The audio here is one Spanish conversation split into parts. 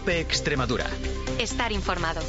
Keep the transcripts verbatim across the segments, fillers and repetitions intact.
COPE Extremadura. Estar informado.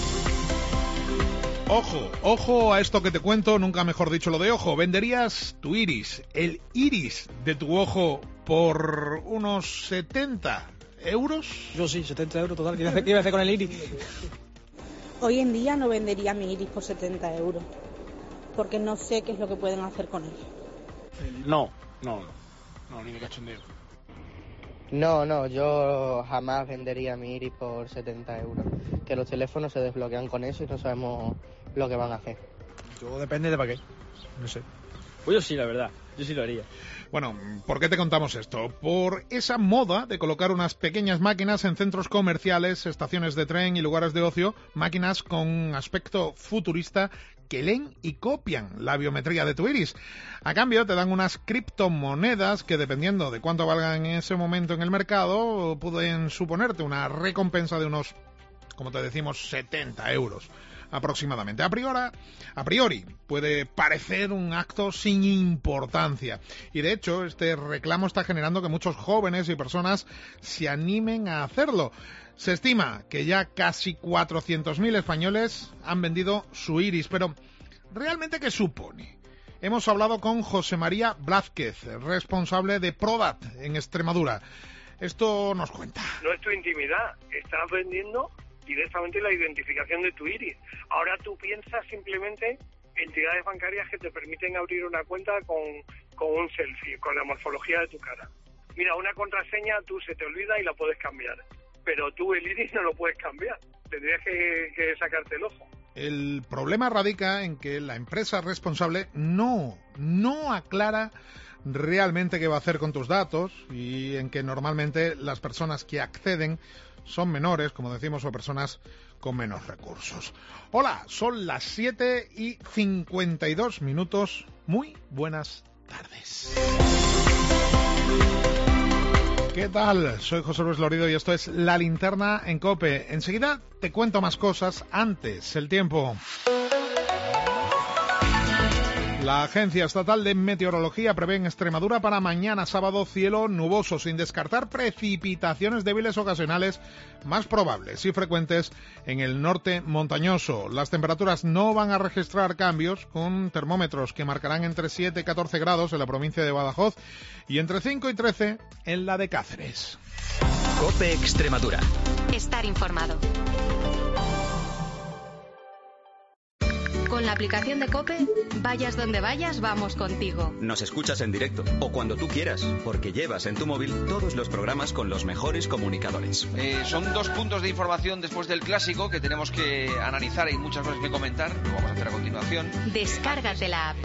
Ojo, ojo a esto que te cuento, nunca mejor dicho lo de ojo. ¿Venderías tu iris, el iris de tu ojo, por unos setenta euros? Yo sí, setenta euros total. ¿Qué iba a hacer, qué iba a hacer con el iris? Hoy en día no vendería mi iris por setenta euros, porque no sé qué es lo que pueden hacer con él. No, no, no, ni de cachondeo. No, no, yo jamás vendería mi iris por setenta euros. Que los teléfonos se desbloquean con eso y no sabemos lo que van a hacer. Todo depende de para qué. No sé. Pues yo sí, la verdad. Yo sí lo haría. Bueno, ¿por qué te contamos esto? Por esa moda de colocar unas pequeñas máquinas en centros comerciales, estaciones de tren y lugares de ocio, máquinas con aspecto futurista que leen y copian la biometría de tu iris. A cambio te dan unas criptomonedas que, dependiendo de cuánto valgan en ese momento en el mercado, pueden suponerte una recompensa de unos, como te decimos, setenta euros aproximadamente. A priori, a priori puede parecer un acto sin importancia, y de hecho este reclamo está generando que muchos jóvenes y personas se animen a hacerlo. Se estima que ya casi cuatrocientos mil españoles han vendido su iris, pero ¿realmente qué supone? Hemos hablado con José María Blázquez, responsable de Prodat en Extremadura. Esto nos cuenta. No es tu intimidad, estás vendiendo directamente la identificación de tu iris. Ahora tú piensas simplemente entidades bancarias que te permiten abrir una cuenta con, con un selfie, con la morfología de tu cara. Mira, una contraseña tú se te olvida y la puedes cambiar, pero tú el iris no lo puedes cambiar, tendrías que, que sacarte el ojo. El problema radica en que la empresa responsable no, no aclara realmente qué va a hacer con tus datos, y en que normalmente las personas que acceden son menores, como decimos, o personas con menos recursos. Hola, son las siete y cincuenta y dos minutos. Muy buenas tardes. ¿Qué tal? Soy José Luis Lorido y esto es La Linterna en COPE. Enseguida te cuento más cosas. Antes, el tiempo. La Agencia Estatal de Meteorología prevé en Extremadura para mañana sábado cielo nuboso, sin descartar precipitaciones débiles ocasionales más probables y frecuentes en el norte montañoso. Las temperaturas no van a registrar cambios, con termómetros que marcarán entre siete y catorce grados en la provincia de Badajoz y entre cinco y trece en la de Cáceres. COPE Extremadura. Estar informado. Con la aplicación de COPE, vayas donde vayas, vamos contigo. Nos escuchas en directo o cuando tú quieras, porque llevas en tu móvil todos los programas con los mejores comunicadores. Eh, son dos puntos de información después del clásico que tenemos que analizar y muchas cosas que comentar. Lo vamos a hacer a continuación. Descárgate la app.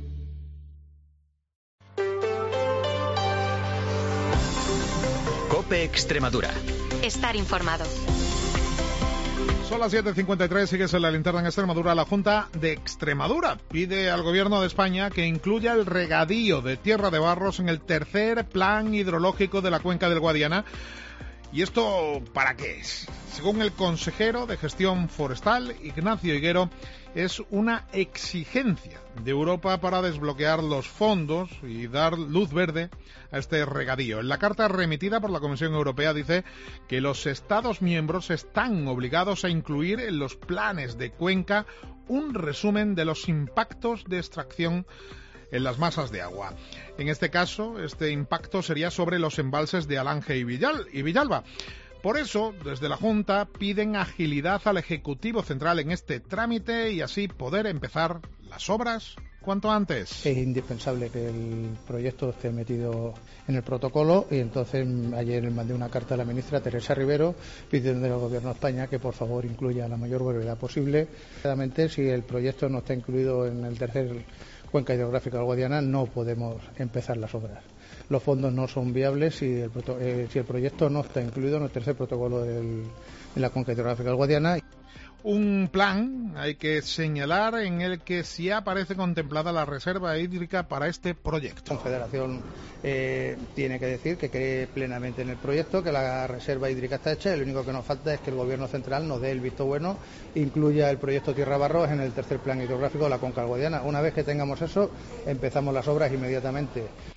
COPE Extremadura. Estar informado. Son las siete y cincuenta y tres, sigues en La Linterna en Extremadura. La Junta de Extremadura pide al Gobierno de España que incluya el regadío de tierra de barros en el tercer plan hidrológico de la cuenca del Guadiana. ¿Y esto para qué es? Según el consejero de Gestión Forestal, Ignacio Higuero, es una exigencia de Europa para desbloquear los fondos y dar luz verde a este regadío. En la carta remitida por la Comisión Europea dice que los Estados miembros están obligados a incluir en los planes de cuenca un resumen de los impactos de extracción en las masas de agua. En este caso, este impacto sería sobre los embalses de Alange y, Villal, y Villalba. Por eso, desde la Junta piden agilidad al Ejecutivo Central en este trámite y así poder empezar las obras cuanto antes. Es indispensable que el proyecto esté metido en el protocolo, y entonces ayer mandé una carta a la ministra Teresa Rivero pidiendo al Gobierno de España que por favor incluya a la mayor brevedad posible. Realmente, si el proyecto no está incluido en el tercer cuenca hidrográfica del Guadiana, no podemos empezar las obras. Los fondos no son viables si el, eh, si el proyecto no está incluido en el tercer protocolo del, de la cuenca hidrográfica del Guadiana. Un plan, hay que señalar, en el que sí aparece contemplada la reserva hídrica para este proyecto. La Confederación eh, tiene que decir que cree plenamente en el proyecto, que la reserva hídrica está hecha, y lo único que nos falta es que el Gobierno Central nos dé el visto bueno, incluya el proyecto Tierra Barros en el tercer plan hidrográfico de la cuenca del Guadiana. Una vez que tengamos eso, empezamos las obras inmediatamente.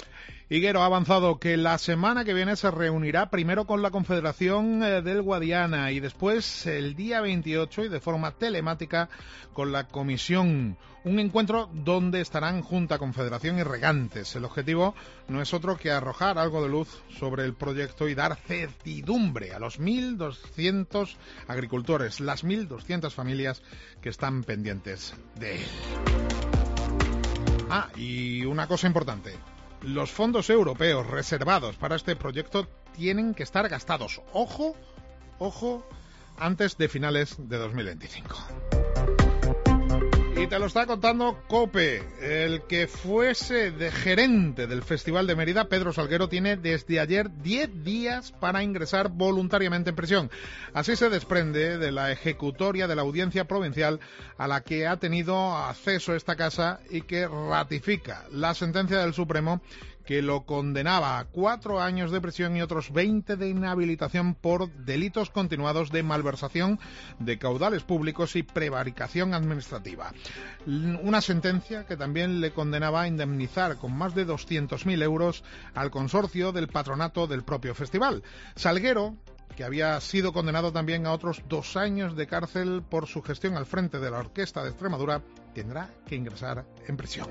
Higuero ha avanzado que la semana que viene se reunirá primero con la Confederación del Guadiana y después el día veintiocho y de forma telemática con la Comisión. Un encuentro donde estarán Junta, Confederación y regantes. El objetivo no es otro que arrojar algo de luz sobre el proyecto y dar certidumbre a los mil doscientos agricultores, las mil doscientas familias que están pendientes de él. Ah, y una cosa importante. Los fondos europeos reservados para este proyecto tienen que estar gastados, ojo, ojo, antes de finales de dos mil veinticinco. Y te lo está contando COPE. El que fuese de gerente del Festival de Mérida, Pedro Salguero, tiene desde ayer diez días para ingresar voluntariamente en prisión. Así se desprende de la ejecutoria de la Audiencia Provincial a la que ha tenido acceso esta casa y que ratifica la sentencia del Supremo que lo condenaba a cuatro años de prisión y otros veinte de inhabilitación por delitos continuados de malversación de caudales públicos y prevaricación administrativa. Una sentencia que también le condenaba a indemnizar con más de doscientos mil euros al consorcio del patronato del propio festival. Salguero, que había sido condenado también a otros dos años de cárcel por su gestión al frente de la Orquesta de Extremadura, tendrá que ingresar en prisión.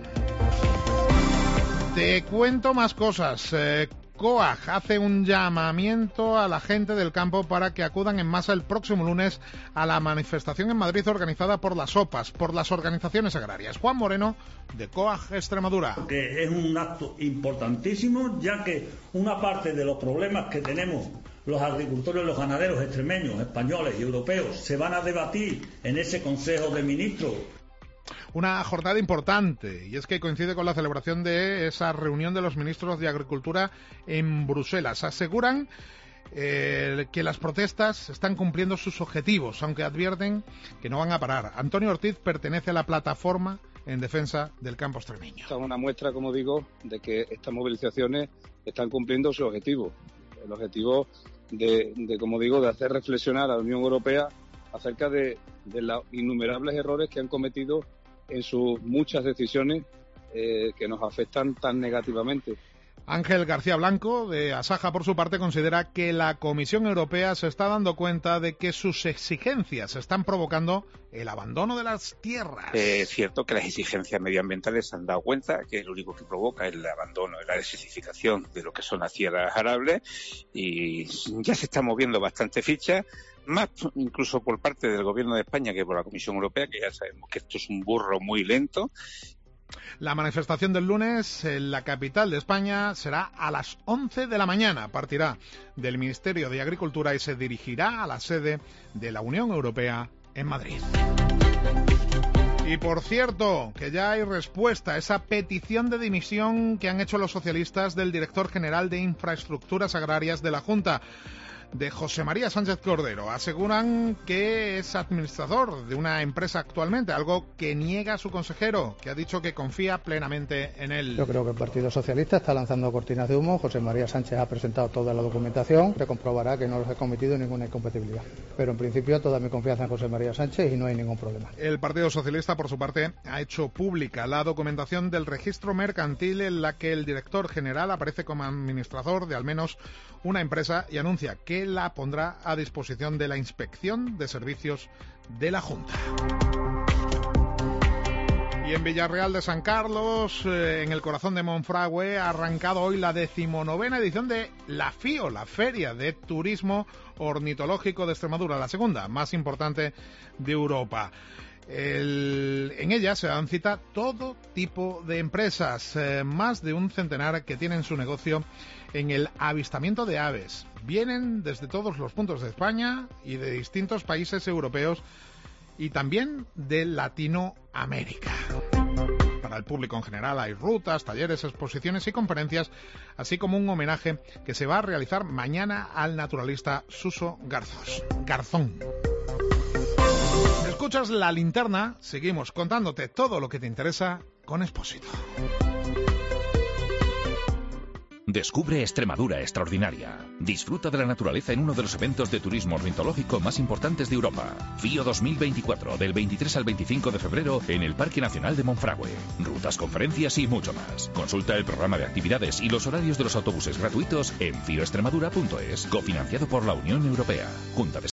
Te cuento más cosas. Eh, COAG hace un llamamiento a la gente del campo para que acudan en masa el próximo lunes a la manifestación en Madrid organizada por las O P A S, por las organizaciones agrarias. Juan Moreno, de COAG Extremadura. Que es un acto importantísimo, ya que una parte de los problemas que tenemos los agricultores y los ganaderos extremeños, españoles y europeos se van a debatir en ese Consejo de Ministros. Una jornada importante, y es que coincide con la celebración de esa reunión de los ministros de Agricultura en Bruselas. Aseguran eh, que las protestas están cumpliendo sus objetivos, aunque advierten que no van a parar. Antonio Ortiz pertenece a la plataforma en defensa del campo extremeño. Esta es una muestra, como digo, de que estas movilizaciones están cumpliendo su objetivo. El objetivo de, de como digo, de hacer reflexionar a la Unión Europea acerca de, de los innumerables errores que han cometido en sus muchas decisiones eh, que nos afectan tan negativamente. Ángel García Blanco, de Asaja, por su parte, considera que la Comisión Europea se está dando cuenta de que sus exigencias están provocando el abandono de las tierras. Eh, es cierto que las exigencias medioambientales se han dado cuenta que lo único que provoca es el abandono, la desertificación de lo que son las tierras arables, y ya se está moviendo bastante ficha, más incluso por parte del Gobierno de España que por la Comisión Europea, que ya sabemos que esto es un burro muy lento. La manifestación del lunes en la capital de España será a las once de la mañana. Partirá del Ministerio de Agricultura y se dirigirá a la sede de la Unión Europea en Madrid. Y por cierto, que ya hay respuesta a esa petición de dimisión que han hecho los socialistas del director general de Infraestructuras Agrarias de la Junta, de José María Sánchez Cordero. Aseguran que es administrador de una empresa actualmente, algo que niega su consejero, que ha dicho que confía plenamente en él. Yo creo que el Partido Socialista está lanzando cortinas de humo. José María Sánchez ha presentado toda la documentación, se comprobará que no les ha cometido ninguna incompatibilidad. Pero en principio toda mi confianza en José María Sánchez y no hay ningún problema. El Partido Socialista, por su parte, ha hecho pública la documentación del registro mercantil en la que el director general aparece como administrador de al menos una empresa y anuncia que la pondrá a disposición de la Inspección de Servicios de la Junta. Y en Villarreal de San Carlos, eh, en el corazón de Monfragüe, ha arrancado hoy la decimonovena edición de la FIO, la Feria de Turismo Ornitológico de Extremadura, la segunda más importante de Europa. El, en ella se dan cita todo tipo de empresas, eh, más de un centenar que tienen su negocio en el avistamiento de aves. Vienen desde todos los puntos de España y de distintos países europeos y también de Latinoamérica. Para el público en general hay rutas, talleres, exposiciones y conferencias, así como un homenaje que se va a realizar mañana al naturalista Suso Garzos, Garzón. Escuchas La Linterna, seguimos contándote todo lo que te interesa con Expósito. Descubre Extremadura extraordinaria. Disfruta de la naturaleza en uno de los eventos de turismo ornitológico más importantes de Europa. FIO dos mil veinticuatro, del veintitrés al veinticinco de febrero en el Parque Nacional de Monfragüe. Rutas, conferencias y mucho más. Consulta el programa de actividades y los horarios de los autobuses gratuitos en fioextremadura punto es, cofinanciado por la Unión Europea. Junta de